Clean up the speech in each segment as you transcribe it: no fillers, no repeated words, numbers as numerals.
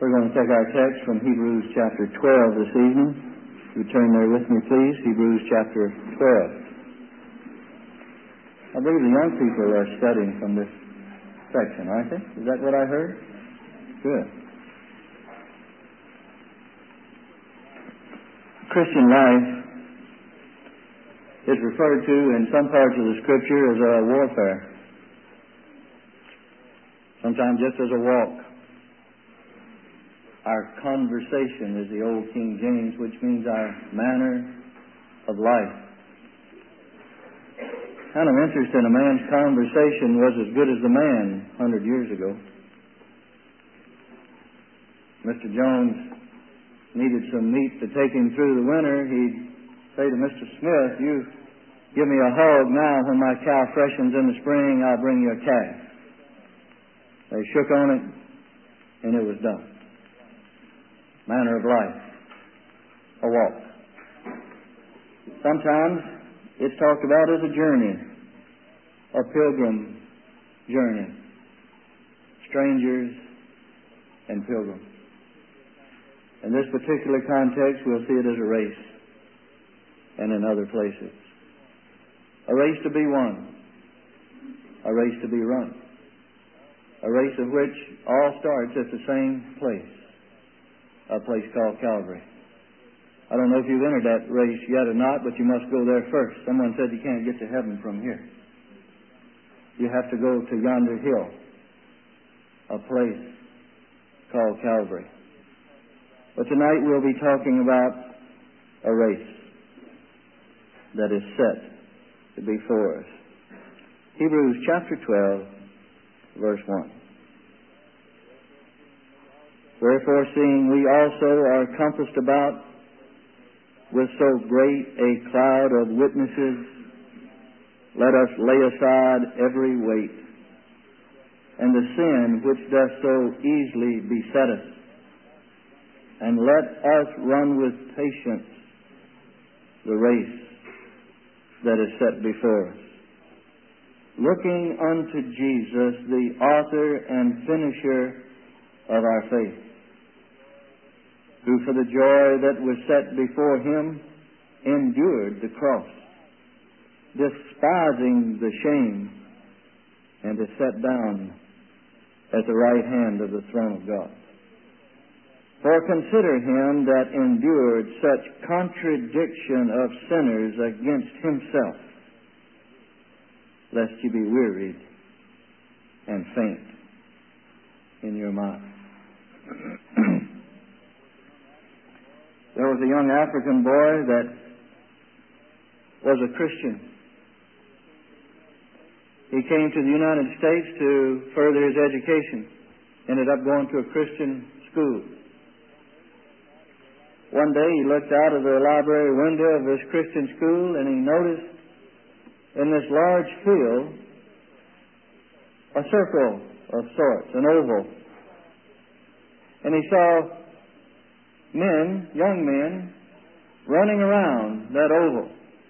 We're going to take our text from Hebrews chapter 12 this evening. If you turn there with me, please. Hebrews chapter 12. I believe the young people are studying from this section, aren't they? Is that what I heard? Good. Christian life is referred to in some parts of the Scripture as a warfare. Sometimes just as a walk. Our conversation is the old King James, which means our manner of life. Kind of interest in a man's conversation was as good as the man 100 years ago. Mr. Jones needed some meat to take him through the winter. He'd say to Mr. Smith, "You give me a hog now. When my cow freshens in the spring, I'll bring you a calf." They shook on it, and it was done. Manner of life, a walk. Sometimes it's talked about as a journey, a pilgrim journey. Strangers and pilgrims. In this particular context, we'll see it as a race, and in other places. A race to be won, a race to be run, a race of which all starts at the same place. A place called Calvary. I don't know if you've entered that race yet or not, but you must go there first. Someone said you can't get to heaven from here. You have to go to yonder hill, a place called Calvary. But tonight we'll be talking about a race that is set to be for us. Hebrews chapter 12, verse 1. Wherefore, seeing we also are compassed about with so great a cloud of witnesses, let us lay aside every weight, and the sin which doth so easily beset us, and let us run with patience the race that is set before us, looking unto Jesus, the author and finisher of our faith, who for the joy that was set before him endured the cross, despising the shame, and is set down at the right hand of the throne of God. For consider him that endured such contradiction of sinners against himself, lest ye be wearied and faint in your mind. There was a young African boy that was a Christian. He came to the United States to further his education. Ended up going to a Christian school. One day he looked out of the library window of his Christian school and he noticed in this large field a circle of sorts, an oval. And he saw men, young men, running around that oval.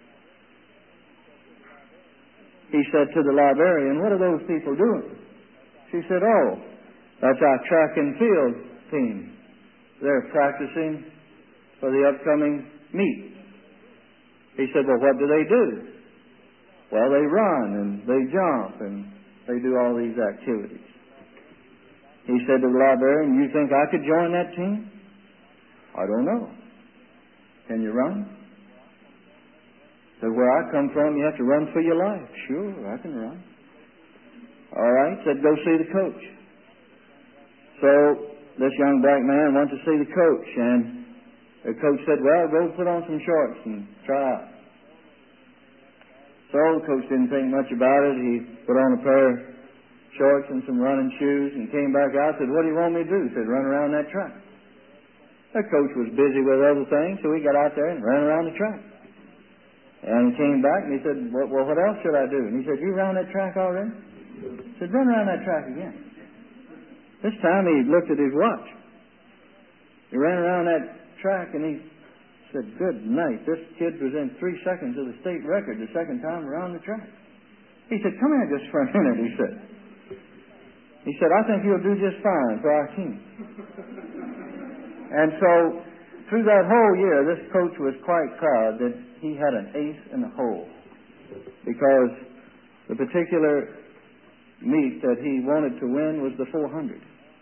He said to the librarian, "What are those people doing?" She said, "Oh, that's our track and field team. They're practicing for the upcoming meet." He said, "Well, what do they do?" "Well, they run and they jump and they do all these activities." He said to the librarian, "You think I could join that team?" "I don't know." "Can you run?" "Said, where I come from, you have to run for your life." "Sure, I can run." "All right." Said, "Go see the coach." So this young black man went to see the coach, and the coach said, "Well, go put on some shorts and try out." So the coach didn't think much about it. He put on a pair of shorts and some running shoes and came back out and said, "What do you want me to do?" He said, "Run around that track." The coach was busy with other things, so he got out there and ran around the track. And he came back and he said, "Well, what else should I do?" And he said, "You ran that track already?" He said, "Run around that track again." This time he looked at his watch. He ran around that track and he said, "Good night, this kid was in 3 seconds of the state record the second time around the track." He said, "Come here just for a minute," he said. He said, "I think you'll do just fine for our team." And so, through that whole year, this coach was quite proud that he had an ace in the hole, because the particular meet that he wanted to win was the 400.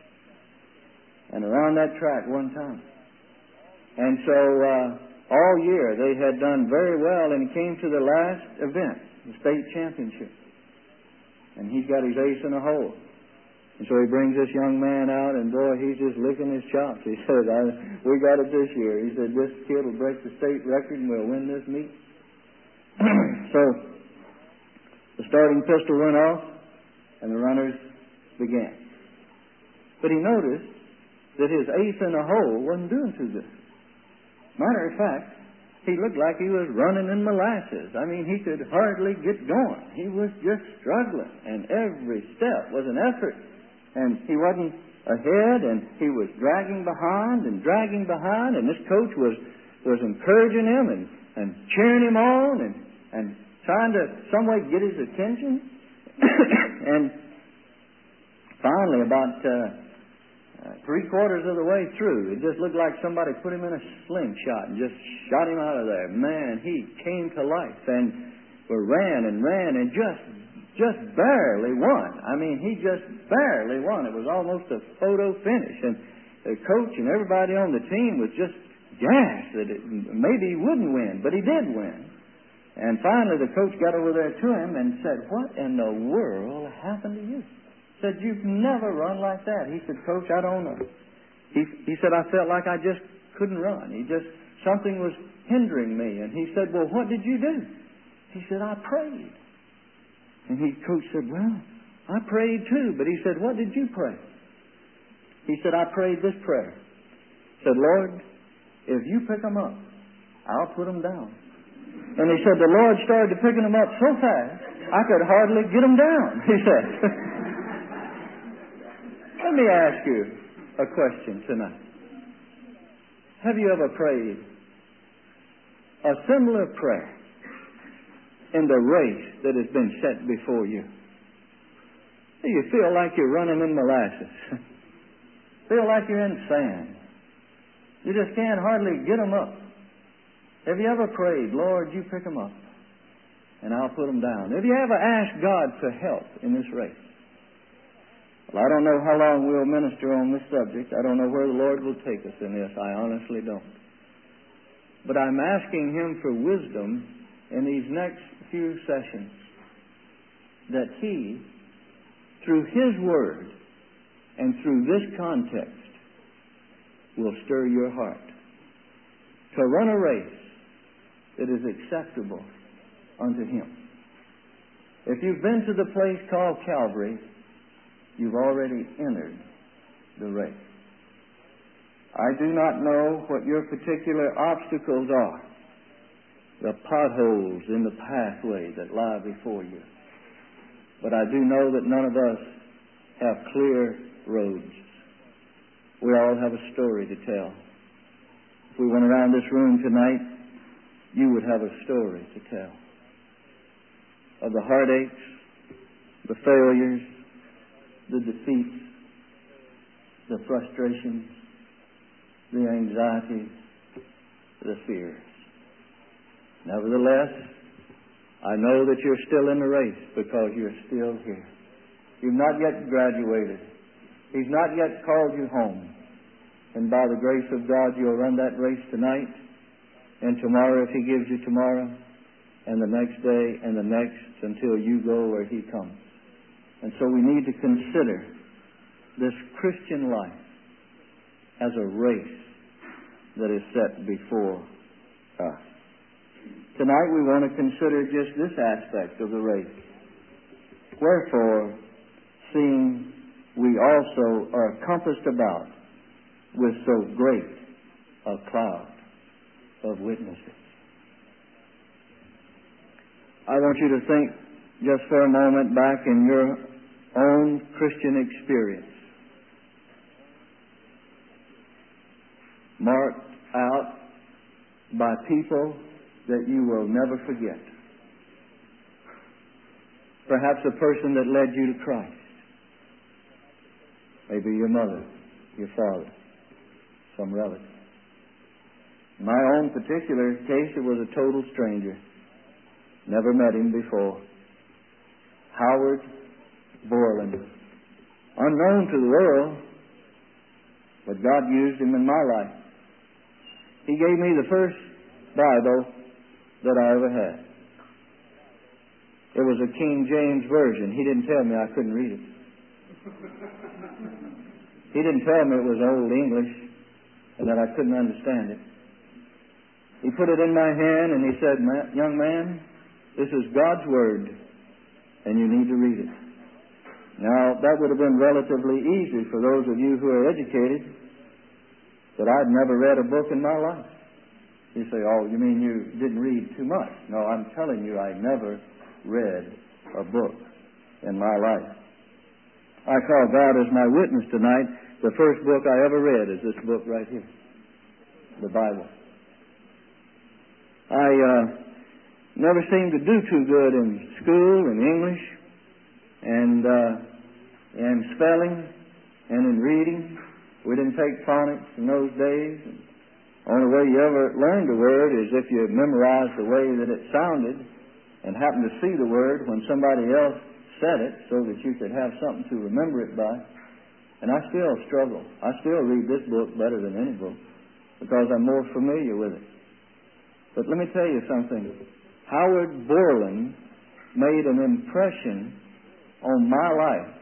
And around that track one time. And so, all year they had done very well, and he came to the last event, the state championship. And he's got his ace in the hole. And so he brings this young man out, and boy, he's just licking his chops. He says, we got it this year. He said, this kid will break the state record and we'll win this meet. So, the starting pistol went off, and the runners began. But he noticed that his ace in the hole wasn't doing too good. Matter of fact, he looked like he was running in molasses. I mean, he could hardly get going. He was just struggling, and every step was an effort. And he wasn't ahead, and he was dragging behind, and this coach was encouraging him and cheering him on and trying to some way get his attention. And finally, about 3/4 of the way through, it just looked like somebody put him in a slingshot and just shot him out of there. Man, he came to life and ran and just barely won. I mean, he just barely won. It was almost a photo finish. And the coach and everybody on the team was just gassed that maybe he wouldn't win, but he did win. And finally the coach got over there to him and said, "What in the world happened to you?" Said, "You've never run like that." He said, "Coach, I don't know." He said, "I felt like I just couldn't run. Something was hindering me." And he said, "Well, what did you do?" He said, "I prayed." And coach said, "Well, I prayed too." But he said, "What did you pray?" He said, "I prayed this prayer." He said, "Lord, if you pick them up, I'll put them down." And he said, the Lord started picking them up so fast, I could hardly get them down, he said. Let me ask you a question tonight. Have you ever prayed a similar prayer in the race that has been set before you? Do you feel like you're running in molasses? Feel like you're in sand? You just can't hardly get them up. Have you ever prayed, "Lord, you pick them up, and I'll put them down"? Have you ever asked God for help in this race? Well, I don't know how long we'll minister on this subject. I don't know where the Lord will take us in this. I honestly don't. But I'm asking Him for wisdom in these next few sessions, that He, through His Word and through this context, will stir your heart to run a race that is acceptable unto Him. If you've been to the place called Calvary, you've already entered the race. I do not know what your particular obstacles are, the potholes in the pathway that lie before you. But I do know that none of us have clear roads. We all have a story to tell. If we went around this room tonight, you would have a story to tell of the heartaches, the failures, the defeats, the frustrations, the anxieties, the fears. Nevertheless, I know that you're still in the race because you're still here. You've not yet graduated. He's not yet called you home. And by the grace of God, you'll run that race tonight, and tomorrow if He gives you tomorrow, and the next day, and the next, until you go where He comes. And so we need to consider this Christian life as a race that is set before us. Tonight we want to consider just this aspect of the race. Wherefore, seeing we also are compassed about with so great a cloud of witnesses. I want you to think just for a moment back in your own Christian experience, marked out by people that you will never forget. Perhaps a person that led you to Christ. Maybe your mother, your father. some relative. In my own particular case, it was a total stranger. Never met him before. Howard Borland. Unknown to the world, but God used him in my life. He gave me the first Bible that I ever had. It was a King James Version. He didn't tell me I couldn't read it. He didn't tell me it was Old English and that I couldn't understand it. He put it in my hand and he said, "Young man, this is God's Word and you need to read it." Now, that would have been relatively easy for those of you who are educated, but I'd never read a book in my life. You say, "Oh, you mean you didn't read too much?" No, I'm telling you, I never read a book in my life. I call God as my witness tonight. The first book I ever read is this book right here, the Bible. I never seemed to do too good in school, in English, and spelling, and in reading. We didn't take phonics in those days. The only way you ever learned a word is if you memorized the way that it sounded and happened to see the word when somebody else said it so that you could have something to remember it by. And I still struggle. I still read this book better than any book because I'm more familiar with it. But let me tell you something. Howard Borland made an impression on my life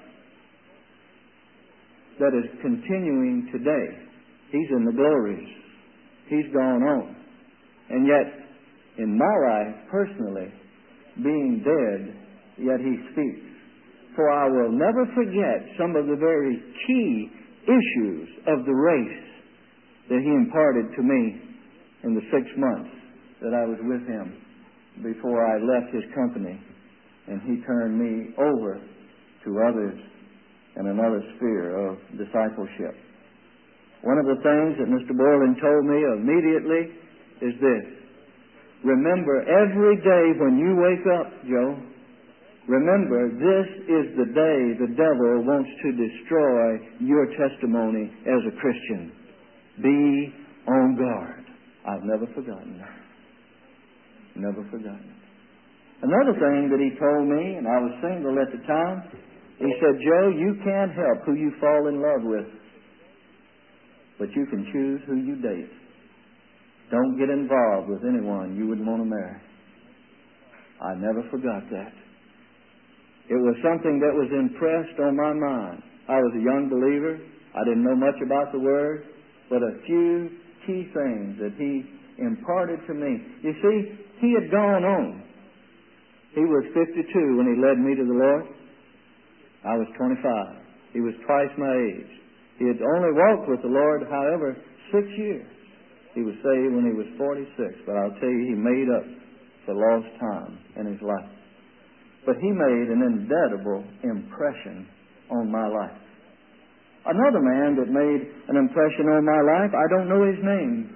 that is continuing today. He's in the glories. He's gone on. And yet, in my life, personally, being dead, yet he speaks. For I will never forget some of the very key issues of the race that he imparted to me in the 6 months that I was with him before I left his company and he turned me over to others in another sphere of discipleship. One of the things that Mr. Borland told me immediately is this: remember every day when you wake up, Joe, remember this is the day the devil wants to destroy your testimony as a Christian. Be on guard. I've never forgotten that. Never forgotten it. Another thing that he told me, and I was single at the time, he said, "Joe, you can't help who you fall in love with, but you can choose who you date. Don't get involved with anyone you wouldn't want to marry." I never forgot that. It was something that was impressed on my mind. I was a young believer. I didn't know much about the Word, but a few key things that he imparted to me. You see, he had gone on. He was 52 when he led me to the Lord. I was 25. He was twice my age. He had only walked with the Lord, however, 6 years. He was saved when he was 46, but I'll tell you, he made up for lost time in his life. But he made an indelible impression on my life. Another man that made an impression on my life, I don't know his name.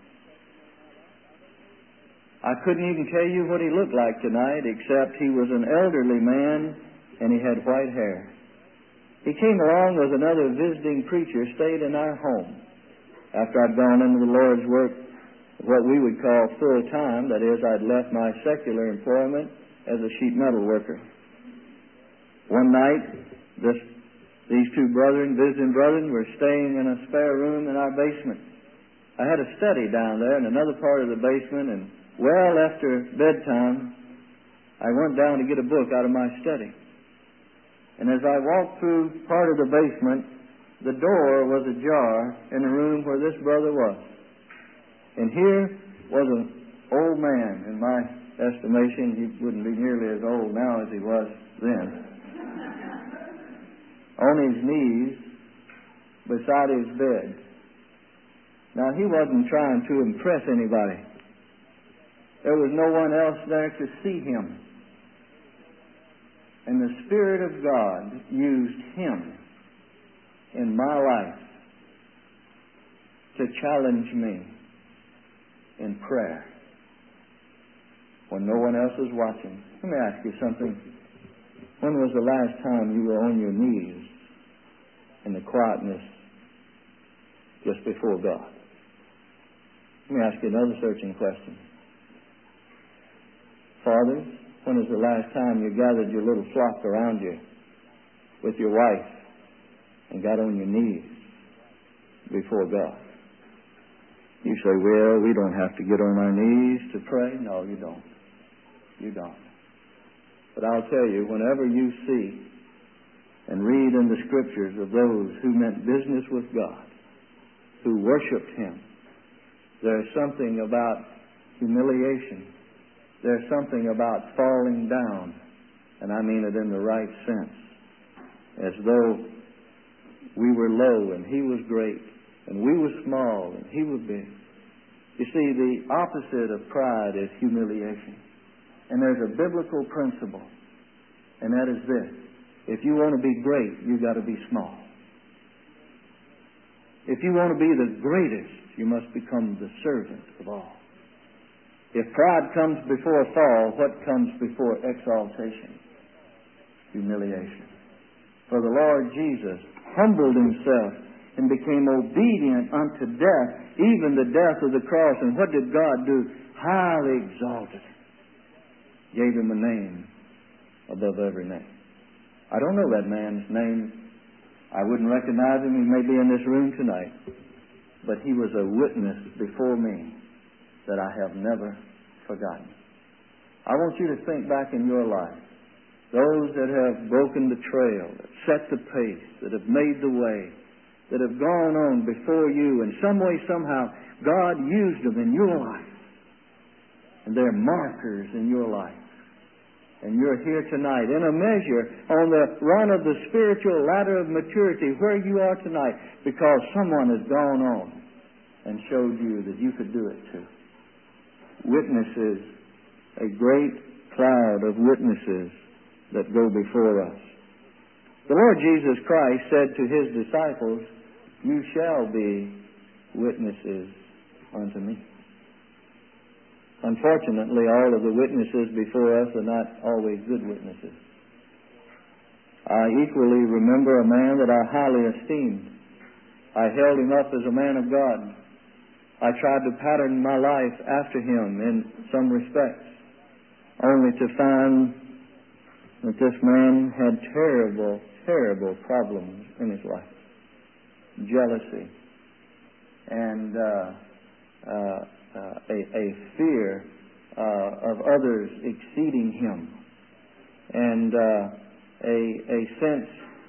I couldn't even tell you what he looked like tonight, except he was an elderly man and he had white hair. He came along as another visiting preacher, stayed in our home. After I'd gone into the Lord's work, what we would call full time, that is, I'd left my secular employment as a sheet metal worker. One night, these two visiting brethren, were staying in a spare room in our basement. I had a study down there in another part of the basement, and well after bedtime, I went down to get a book out of my study. And as I walked through part of the basement, the door was ajar in the room where this brother was. And here was an old man. In my estimation, he wouldn't be nearly as old now as he was then. On his knees beside his bed. Now, he wasn't trying to impress anybody. There was no one else there to see him. And the Spirit of God used him in my life to challenge me in prayer when no one else was watching. Let me ask you something. When was the last time you were on your knees in the quietness just before God. Let me ask you another searching question. Fathers, when was the last time you gathered your little flock around you with your wife and got on your knees before God? You say, well, we don't have to get on our knees to pray. No, you don't. You don't. But I'll tell you, whenever you see and read in the Scriptures of those who meant business with God, who worshiped Him, there's something about humiliation. There's something about falling down, and I mean it in the right sense, as though we were low and He was great, and we were small and He was big. You see, the opposite of pride is humiliation. And there's a biblical principle, and that is this. If you want to be great, you've got to be small. If you want to be the greatest, you must become the servant of all. If pride comes before a fall, what comes before exaltation? Humiliation. For the Lord Jesus humbled Himself and became obedient unto death, even the death of the cross. And what did God do? Highly exalted Him. Gave Him a name above every name. I don't know that man's name. I wouldn't recognize him. He may be in this room tonight. But he was a witness before me that I have never forgotten. I want you to think back in your life. Those that have broken the trail, that set the pace, that have made the way, that have gone on before you, in some way, somehow, God used them in your life. And they're markers in your life. And you're here tonight, in a measure, on the run of the spiritual ladder of maturity, where you are tonight, because someone has gone on and showed you that you could do it too. Witnesses, a great cloud of witnesses that go before us. The Lord Jesus Christ said to His disciples, "You shall be witnesses unto me." Unfortunately, all of the witnesses before us are not always good witnesses. I equally remember a man that I highly esteemed. I held him up as a man of God. I tried to pattern my life after him in some respects, only to find that this man had terrible, terrible problems in his life. Jealousy and a fear of others exceeding him, and a sense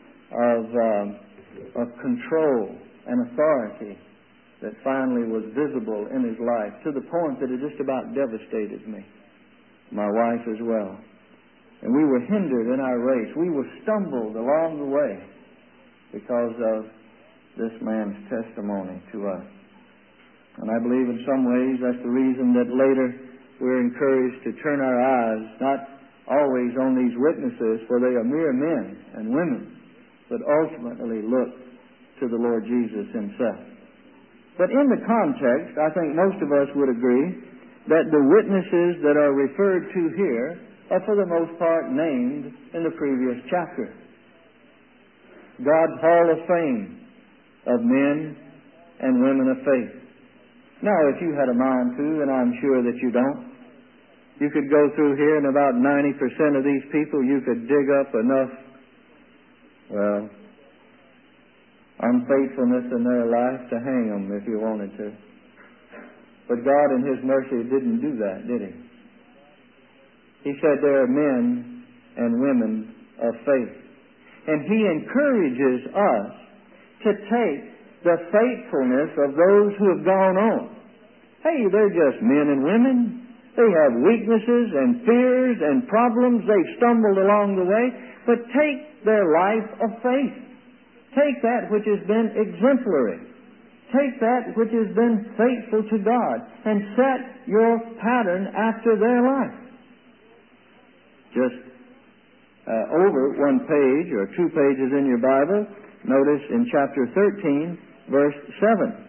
of control and authority that finally was visible in his life, to the point that it just about devastated me, my wife as well. And we were hindered in our race. We were stumbled along the way because of this man's testimony to us. And I believe in some ways that's the reason that later we're encouraged to turn our eyes not always on these witnesses, for they are mere men and women, but ultimately look to the Lord Jesus Himself. But in the context, I think most of us would agree that the witnesses that are referred to here are for the most part named in the previous chapter. God's Hall of Fame of men and women of faith. Now, if you had a mind to, and I'm sure that you don't, you could go through here and about 90% of these people you could dig up enough, well, unfaithfulness in their life to hang them if you wanted to. But God in His mercy didn't do that, did He? He said there are men and women of faith. And He encourages us to take the faithfulness of those who have gone on. Hey, they're just men and women. They have weaknesses and fears and problems. They've stumbled along the way. But take their life of faith. Take that which has been exemplary. Take that which has been faithful to God and set your pattern after their life. Just over one page or 2 pages in your Bible, notice in chapter 13, verse 7.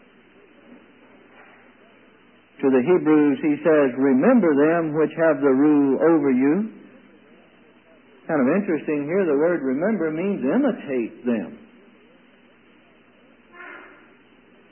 To the Hebrews, he says, "Remember them which have the rule over you." Kind of interesting here, the word remember means imitate them.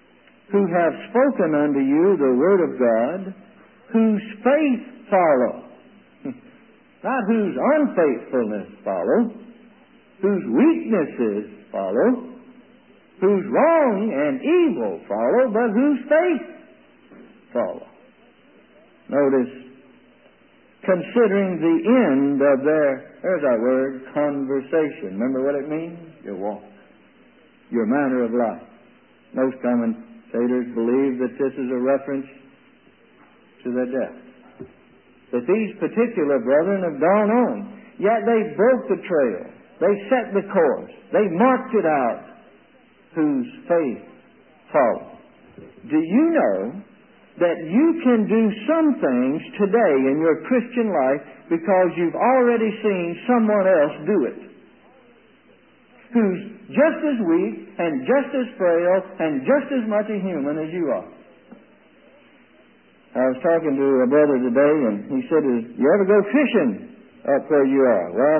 who have spoken unto you the word of God, whose faith follow. Not whose unfaithfulness follow, whose weaknesses follow, whose wrong and evil follow, but whose faith follow. Notice, considering the end of there's our word, conversation. Remember what it means? Your walk, your manner of life. Most commentators believe that this is a reference to their death. That these particular brethren have gone on, yet they broke the trail. They set the course. They marked it out, whose faith follow. Do you know that you can do some things today in your Christian life because you've already seen someone else do it, who's just as weak and just as frail and just as much a human as you are? I was talking to a brother today, and he said, you ever go fishing up where you are? Well,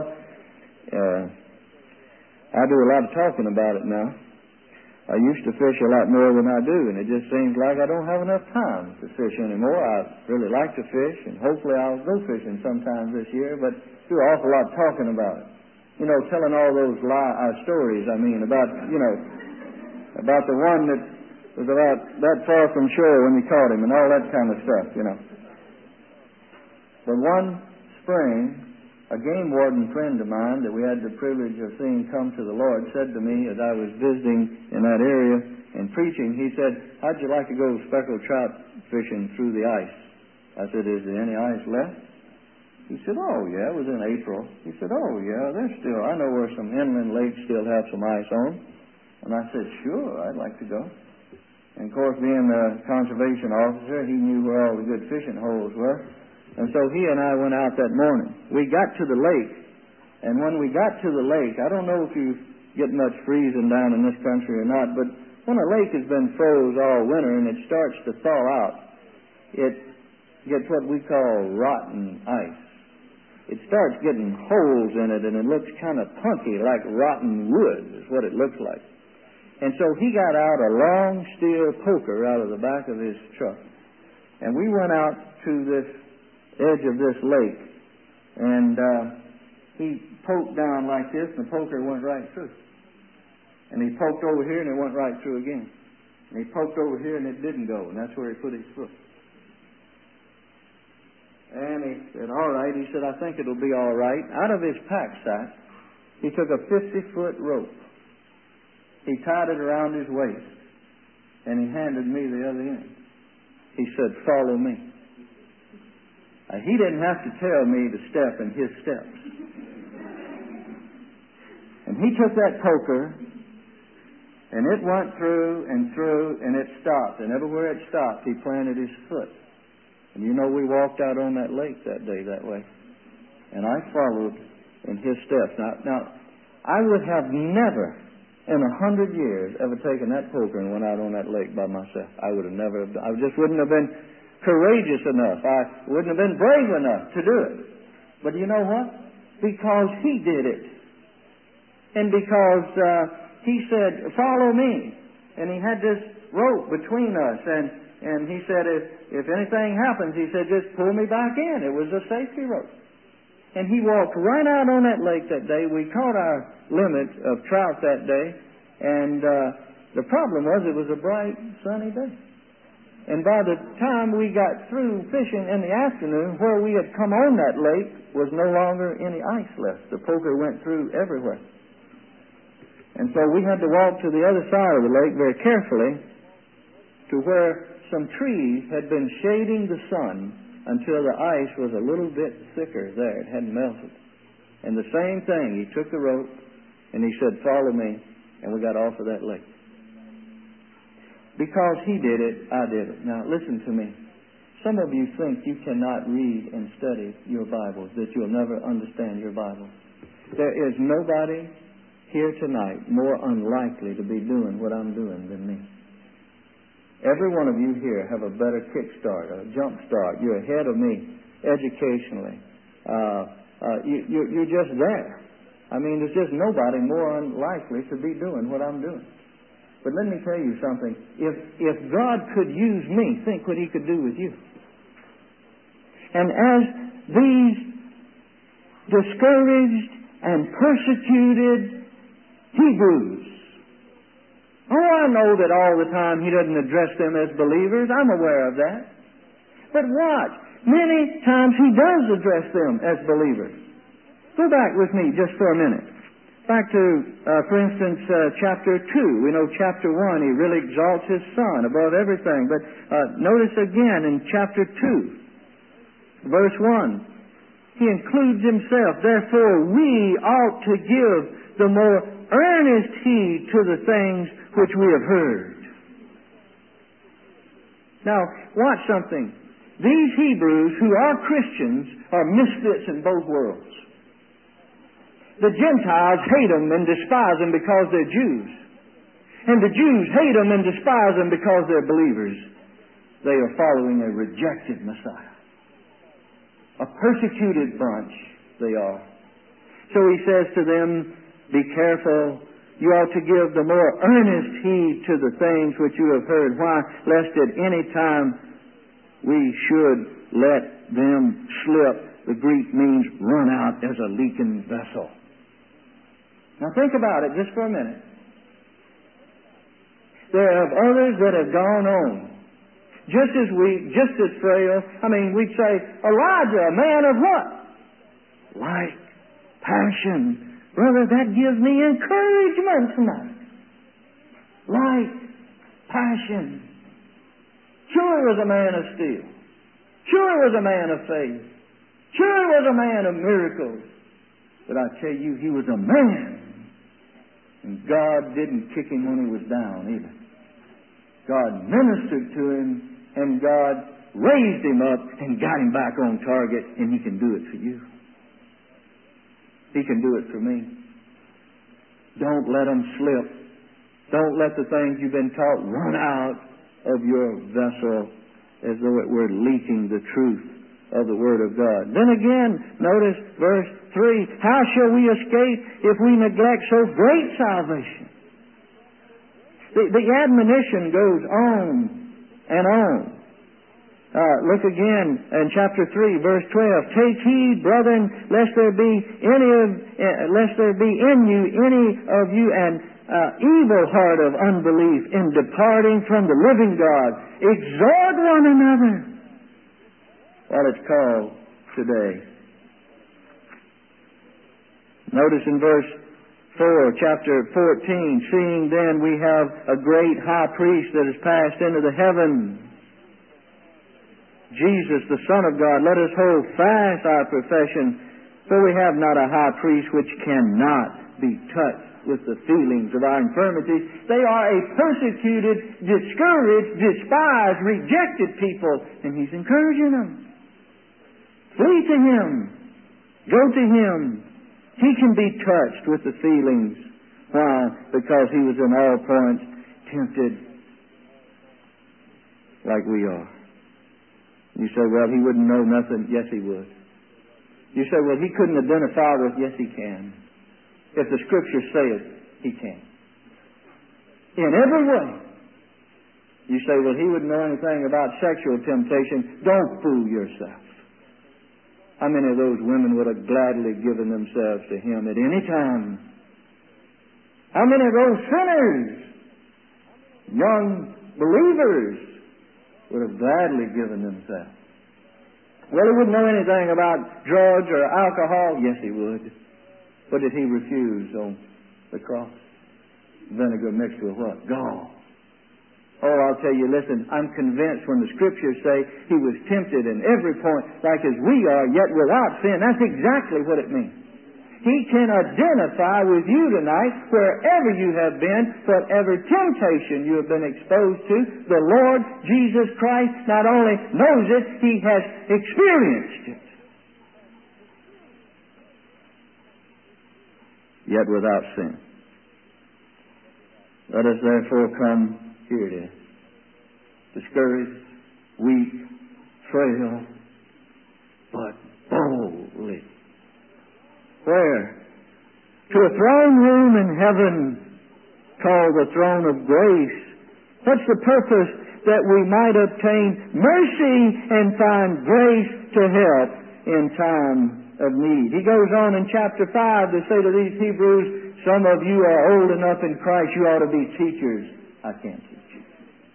I do a lot of talking about it now. I used to fish a lot more than I do, and it just seems like I don't have enough time to fish anymore. I really like to fish, and hopefully I'll go fishing sometime this year, but do an awful lot talking about it. You know, telling all those stories, about the one that was about that far from shore when you caught him and all that kind of stuff, But one spring, a game warden friend of mine that we had the privilege of seeing come to the Lord said to me as I was visiting in that area and preaching, he said, how'd you like to go speckled trout fishing through the ice? I said, is there any ice left? He said, oh yeah, it was in April. He said, oh yeah, I know where some inland lakes still have some ice on. And I said, sure, I'd like to go. And of course, being the conservation officer, he knew where all the good fishing holes were. And so he and I went out that morning. We got to the lake, and when we got to the lake, I don't know if you get much freezing down in this country or not, but when a lake has been froze all winter and it starts to thaw out, it gets what we call rotten ice. It starts getting holes in it, and it looks kind of punky, like rotten wood is what it looks like. And so he got out a long steel poker out of the back of his truck, and we went out to this edge of this lake, and he poked down like this, and the poker went right through. And he poked over here, and it went right through again. And he poked over here, and it didn't go, and that's where he put his foot. And he said, all right. He said, I think it'll be all right. Out of his pack sack, he took a 50-foot rope. He tied it around his waist, and he handed me the other end. He said, follow me. He didn't have to tell me to step in his steps. And he took that poker, and it went through, and it stopped. And everywhere it stopped, he planted his foot. And we walked out on that lake that day that way. And I followed in his steps. Now, I would have never, in 100 years, ever taken that poker and went out on that lake by myself. I would have never, I just wouldn't have been courageous enough. I wouldn't have been brave enough to do it. But you know what? Because he did it. And because he said, follow me. And he had this rope between us. And he said, if anything happens, he said, just pull me back in. It was a safety rope. And he walked right out on that lake that day. We caught our limit of trout that day. And the problem was it was a bright, sunny day. And by the time we got through fishing in the afternoon, where we had come on that lake was no longer any ice left. The poker went through everywhere. And so we had to walk to the other side of the lake very carefully to where some trees had been shading the sun until the ice was a little bit thicker there. It hadn't melted. And the same thing, he took the rope and he said, follow me, and we got off of that lake. Because he did it, I did it. Now, listen to me. Some of you think you cannot read and study your Bibles, that you'll never understand your Bible. There is nobody here tonight more unlikely to be doing what I'm doing than me. Every one of you here have a better kickstart, a jump start. You're ahead of me educationally. You're just there. I mean, there's just nobody more unlikely to be doing what I'm doing. But let me tell you something. If God could use me, think what He could do with you. And as these discouraged and persecuted Hebrews, I know that all the time He doesn't address them as believers. I'm aware of that. But watch. Many times He does address them as believers. Go back with me just for a minute. Back to, for instance, chapter 2. We know chapter 1, He really exalts His Son above everything. But notice again in chapter 2, verse 1, He includes Himself. Therefore, we ought to give the more earnest heed to the things which we have heard. Now, watch something. These Hebrews, who are Christians, are misfits in both worlds. The Gentiles hate them and despise them because they're Jews. And the Jews hate them and despise them because they're believers. They are following a rejected Messiah. A persecuted bunch they are. So He says to them, be careful. You ought to give the more earnest heed to the things which you have heard. Why? Lest at any time we should let them slip. The Greek means run out as a leaking vessel. Now think about it just for a minute. There are others that have gone on. Just as weak, just as frail. We'd say, Elijah, a man of what? Like passion. Brother, that gives me encouragement tonight. Like passion. Sure he was a man of steel. Sure he was a man of faith. Sure he was a man of miracles. But I tell you, he was a man. And God didn't kick him when he was down either. God ministered to him, and God raised him up and got him back on target, and He can do it for you. He can do it for me. Don't let them slip. Don't let the things you've been taught run out of your vessel as though it were leaking the truth of the Word of God. Then again, notice verse 3. How shall we escape if we neglect so great salvation? The admonition goes on and on. Look again in chapter 3, verse 12. Take heed, brethren, lest there be in you any of you an evil heart of unbelief in departing from the living God. Exhort one another while it's called today. Notice in verse 4, chapter 14, seeing then we have a great high priest that has passed into the heavens, Jesus, the Son of God, let us hold fast our profession, for we have not a high priest which cannot be touched with the feelings of our infirmities. They are a persecuted, discouraged, despised, rejected people, and He's encouraging them. Flee to Him. Go to Him. He can be touched with the feelings. Why? Because He was in all points tempted like we are. You say, well, He wouldn't know nothing. Yes, He would. You say, well, He couldn't identify with. Yes, He can. If the Scriptures say it, He can. In every way. You say, well, He wouldn't know anything about sexual temptation. Don't fool yourself. How many of those women would have gladly given themselves to Him at any time? How many of those sinners, young believers, would have gladly given themselves? Well, He wouldn't know anything about drugs or alcohol. Yes, He would. What did He refuse on the cross? Vinegar mixed with what? Gall. Oh, I'll tell you, listen, I'm convinced when the Scriptures say He was tempted in every point like as we are, yet without sin. That's exactly what it means. He can identify with you tonight wherever you have been, whatever temptation you have been exposed to. The Lord Jesus Christ not only knows it, He has experienced it. Yet without sin. Let us therefore come, here it is, discouraged, weak, frail, but boldly. Where? To a throne room in heaven, called the throne of grace. What's the purpose? That we might obtain mercy and find grace to help in time of need. He goes on in chapter 5 to say to these Hebrews, some of you are old enough in Christ, you ought to be teachers. I can't teach you.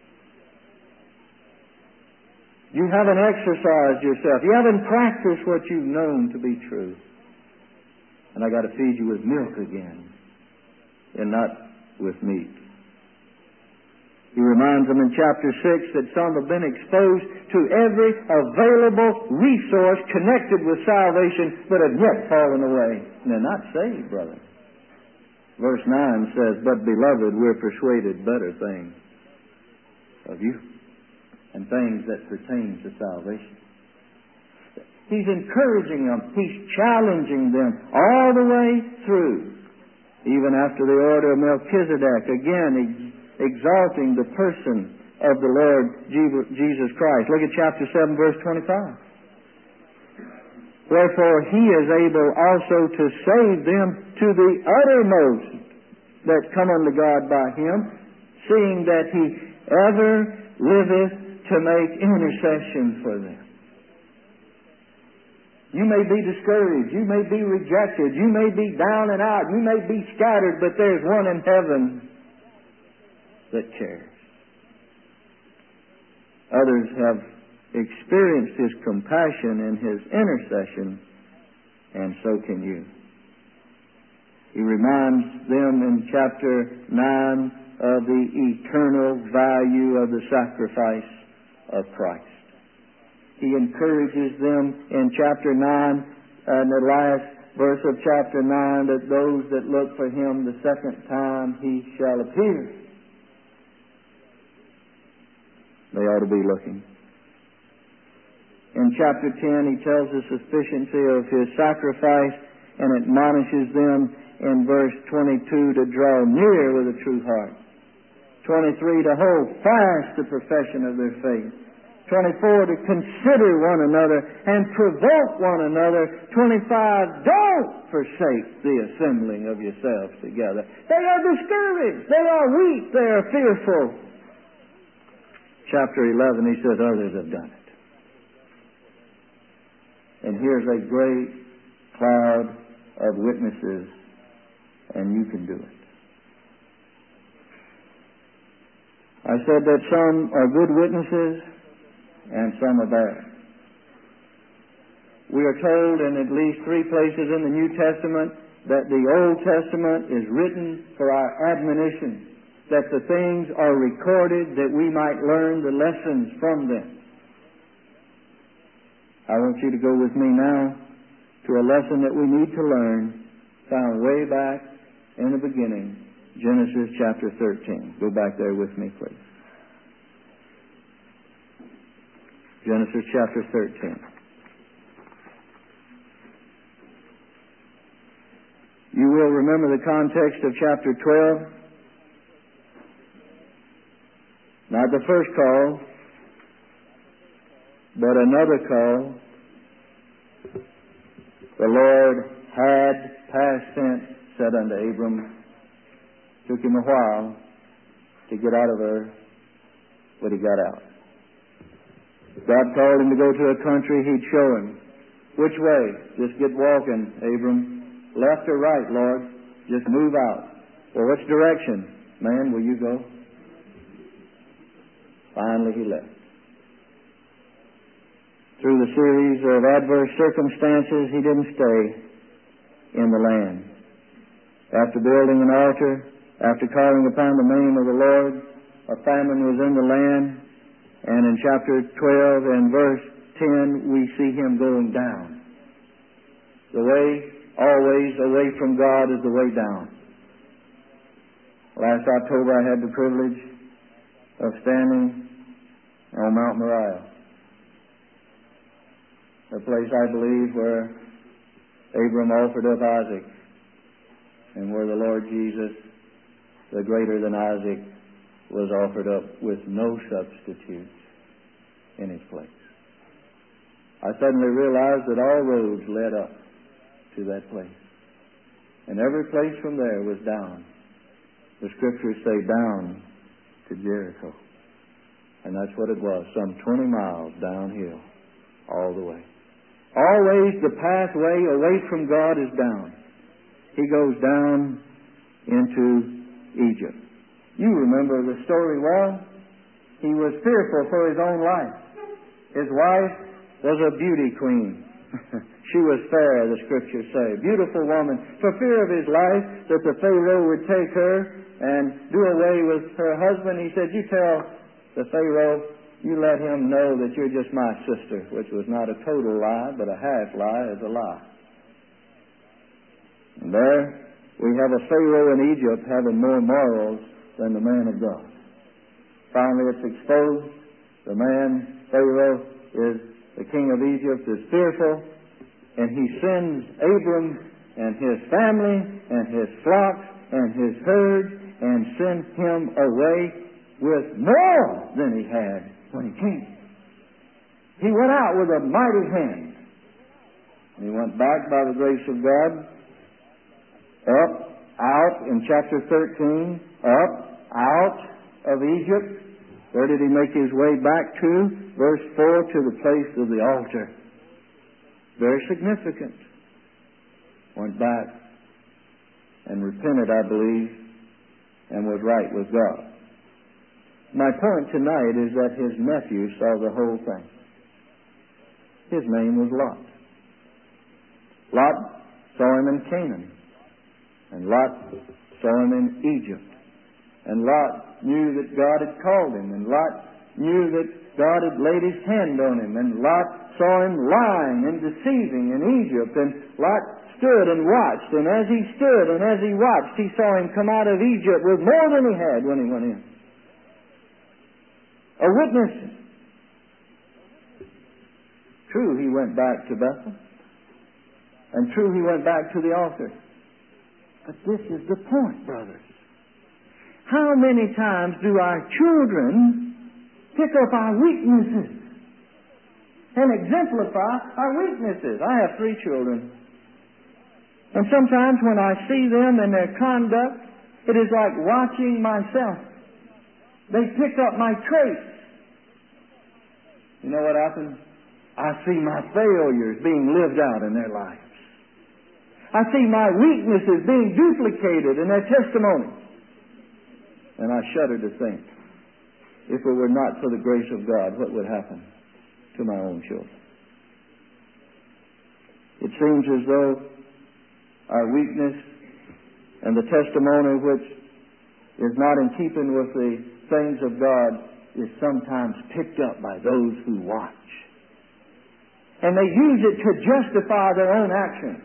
You haven't exercised yourself. You haven't practiced what you've known to be true. And I got to feed you with milk again and not with meat. He reminds them in chapter 6 that some have been exposed to every available resource connected with salvation, but have yet fallen away. And they're not saved, brother. Verse 9 says, but beloved, we're persuaded better things of you and things that pertain to salvation. He's encouraging them. He's challenging them all the way through. Even after the order of Melchizedek, again, exalting the person of the Lord Jesus Christ. Look at chapter 7, verse 25. Wherefore he is able also to save them to the uttermost that come unto God by him, seeing that he ever liveth to make intercession for them. You may be discouraged. You may be rejected. You may be down and out. You may be scattered, but there's one in heaven that cares. Others have experienced His compassion and His intercession, and so can you. He reminds them in chapter 9 of the eternal value of the sacrifice of Christ. He encourages them in chapter 9, and the last verse of chapter 9, that those that look for Him the second time He shall appear. They ought to be looking. In chapter 10, he tells the sufficiency of His sacrifice and admonishes them in verse 22 to draw near with a true heart. 23, to hold fast the profession of their faith. 24, to consider one another and provoke one another. 25, don't forsake the assembling of yourselves together. They are discouraged. They are weak. They are fearful. Chapter 11, he says, others have done it. And here's a great cloud of witnesses, and you can do it. I said that some are good witnesses and some are bad. We are told in at least 3 places in the New Testament that the Old Testament is written for our admonition, that the things are recorded that we might learn the lessons from them. I want you to go with me now to a lesson that we need to learn, found way back in the beginning, Genesis chapter 13. Go back there with me, please. Genesis chapter 13. You will remember the context of chapter 12. Not the first call, but another call. The Lord had, past tense, said unto Abram, took him a while to get out of there, but he got out. God called him to go to a country He'd show him. Which way? Just get walking, Abram. Left or right, Lord? Just move out. Well, which direction? Man, will you go? Finally, he left. Through the series of adverse circumstances, he didn't stay in the land. After building an altar, after calling upon the name of the Lord, a famine was in the land, and in chapter 12 and verse 10, we see him going down. The way, always away from God, is the way down. Last October, I had the privilege of standing on Mount Moriah, a place, I believe, where Abram offered up Isaac, and where the Lord Jesus, the greater than Isaac, was offered up with no substitute in His place. I suddenly realized that all roads led up to that place, and every place from there was down The Scriptures say down to Jericho. And that's what it was, some 20 miles downhill, all the way. Always the pathway away from God is down. He goes down into Egypt. You remember the story well. He was fearful for his own life. His wife was a beauty queen. She was fair, the Scriptures say. Beautiful woman. For fear of his life, that the Pharaoh would take her and do away with her husband, he said, you tell the Pharaoh, you let him know that you're just my sister, which was not a total lie, but a half lie is a lie. And there we have a Pharaoh in Egypt having more morals than the man of God. Finally it's exposed. The man, Pharaoh, is the king of Egypt, is fearful, and he sends Abram and his family and his flocks and his herds and sends him away with more than he had when he came. He went out with a mighty hand. And he went back by the grace of God, up, out in chapter 13, up, out of Egypt. Where did he make his way back to? Verse 4, to the place of the altar. Very significant. Went back and repented, I believe, and was right with God. My point tonight is that his nephew saw the whole thing. His name was Lot. Lot saw him in Canaan. And Lot saw him in Egypt. And Lot knew that God had called him. And Lot knew that God had laid his hand on him. And Lot saw him lying and deceiving in Egypt. And Lot stood and watched. And as he stood and as he watched, he saw him come out of Egypt with more than he had when he went in. A witness. True, he went back to Bethel. And true, he went back to the altar. But this is the point, brothers. How many times do our children pick up our weaknesses and exemplify our weaknesses? I have 3 children. And sometimes when I see them and their conduct, it is like watching myself. They pick up my traits. You know what happens? I see my failures being lived out in their lives. I see my weaknesses being duplicated in their testimony. And I shudder to think, if it were not for the grace of God, what would happen to my own children? It seems as though our weakness and the testimony which is not in keeping with the things of God is sometimes picked up by those who watch. And they use it to justify their own actions.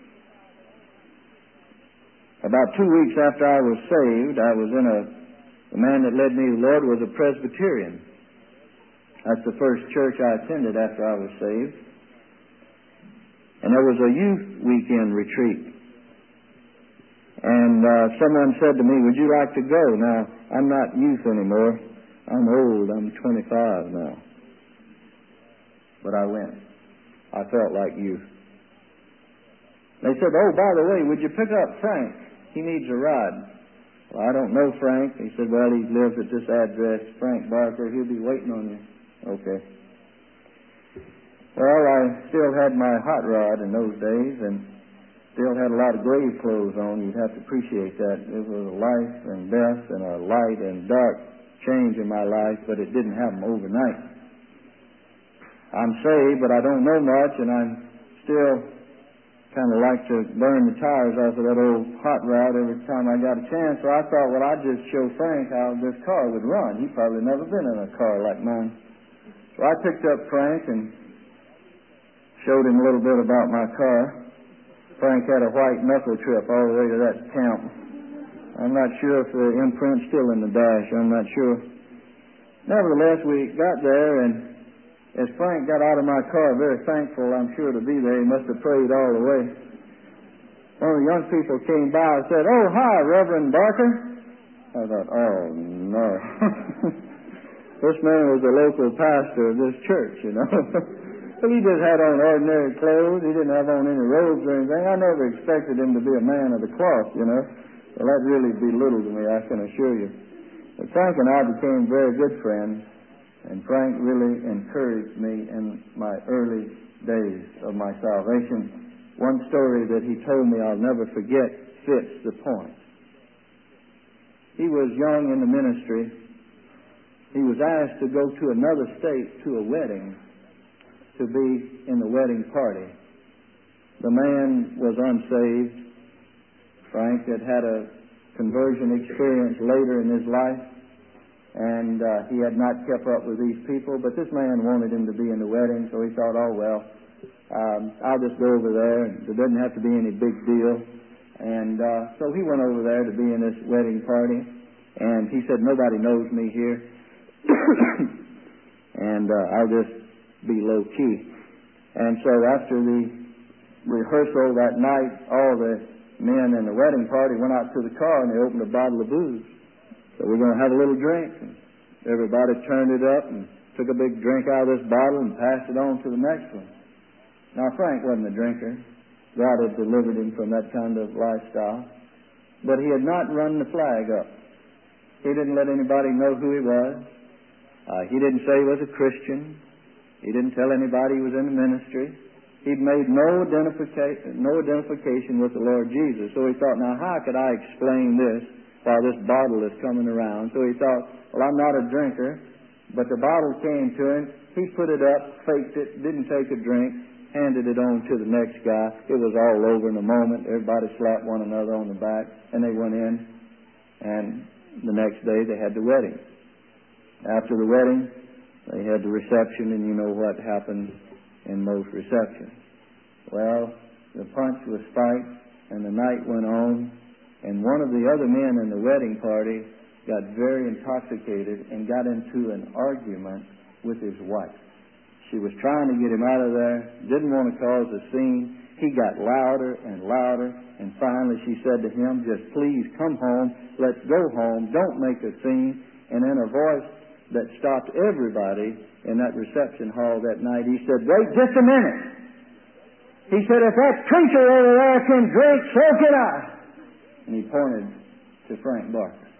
About 2 weeks after I was saved, I was in the man that led me to the Lord was a Presbyterian. That's the first church I attended after I was saved. And there was a youth weekend retreat. And someone said to me, would you like to go? Now, I'm not youth anymore. I'm old. I'm 25 now. But I went. I felt like youth. They said, oh, by the way, would you pick up Frank? He needs a ride. Well, I don't know Frank. He said, well, he lives at this address, Frank Barker. He'll be waiting on you. Okay. Well, I still had my hot rod in those days and still had a lot of grave clothes on. You'd have to appreciate that. It was a life and death and a light and dark change in my life, but it didn't happen overnight. I'm saved, but I don't know much, and I'm still kind of like to burn the tires off of that old hot rod every time I got a chance. So I thought, well, I'd just show Frank how this car would run. He'd probably never been in a car like mine. So I picked up Frank and showed him a little bit about my car. Frank had a white knuckle trip all the way to that camp. I'm not sure if the imprint's still in the dash. I'm not sure. Nevertheless, we got there, and as Frank got out of my car, very thankful, I'm sure, to be there. He must have prayed all the way. One of the young people came by and said, oh, hi, Reverend Barker. I thought, oh, no. This man was the local pastor of this church, you know. But he just had on ordinary clothes. He didn't have on any robes or anything. I never expected him to be a man of the cloth, you know. Well, that really belittled me, I can assure you. But Frank and I became very good friends, and Frank really encouraged me in my early days of my salvation. One story that he told me I'll never forget fits the point. He was young in the ministry. He was asked to go to another state to a wedding to be in the wedding party. The man was unsaved. Frank had had a conversion experience later in his life, and he had not kept up with these people, but this man wanted him to be in the wedding, so he thought, oh, well, I'll just go over there, and there doesn't have to be any big deal. And so he went over there to be in this wedding party, and he said, nobody knows me here, and I'll just be low-key. And so after the rehearsal that night, all the men in the wedding party went out to the car and they opened a bottle of booze. So we're going to have a little drink. And everybody turned it up and took a big drink out of this bottle and passed it on to the next one. Now, Frank wasn't a drinker. God had delivered him from that kind of lifestyle. But he had not run the flag up. He didn't let anybody know who he was. He didn't say he was a Christian. He didn't tell anybody he was in the ministry. He'd made no identification with the Lord Jesus. So he thought, now how could I explain this while this bottle is coming around? So he thought, well, I'm not a drinker. But the bottle came to him. He put it up, faked it, didn't take a drink, handed it on to the next guy. It was all over in a moment. Everybody slapped one another on the back, and they went in. And the next day they had the wedding. After the wedding, they had the reception, and you know what happens in most receptions. Well, the punch was spiked, and the night went on, and one of the other men in the wedding party got very intoxicated and got into an argument with his wife. She was trying to get him out of there, didn't want to cause a scene. He got louder and louder, and finally she said to him, just please come home, let's go home, don't make a scene. And in a voice that stopped everybody in that reception hall that night, he said, wait just a minute. He said, if that preacher over there can drink, so can I. And he pointed to Frank Barker.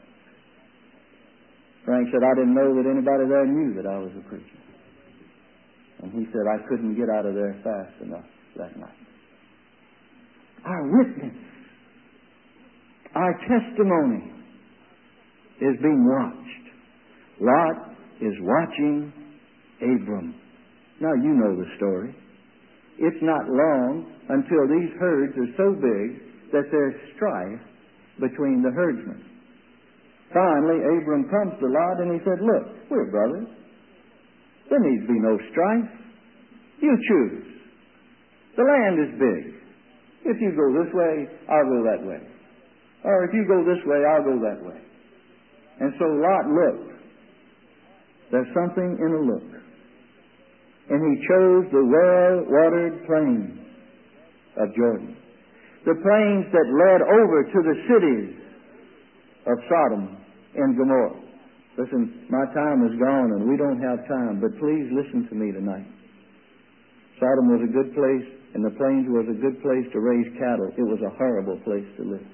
Frank said, I didn't know that anybody there knew that I was a preacher. And he said, I couldn't get out of there fast enough that night. Our witness, our testimony is being watched. Lot is watching Abram. Now you know the story. It's not long until these herds are so big that there's strife between the herdsmen. Finally, Abram comes to Lot and he said, look, we're brothers. There needs to be no strife. You choose. The land is big. If you go this way, I'll go that way. Or if you go this way, I'll go that way. And so Lot looked. There's something in a look. And he chose the well-watered plains of Jordan. The plains that led over to the cities of Sodom and Gomorrah. Listen, my time is gone and we don't have time, but please listen to me tonight. Sodom was a good place, and the plains was a good place to raise cattle. It was a horrible place to live.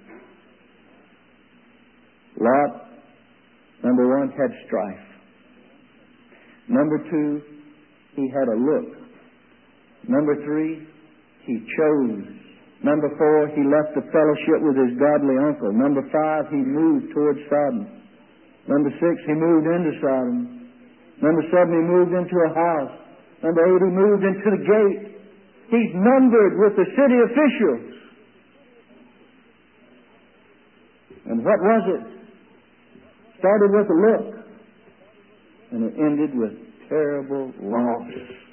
Lot, number one, had strife. Number two, he had a look. Number three, he chose. Number four, he left the fellowship with his godly uncle. Number five, he moved towards Sodom. Number six, he moved into Sodom. Number seven, he moved into a house. Number eight, he moved into the gate. He's numbered with the city officials. And what was it? Started with a look, and it ended with terrible loss.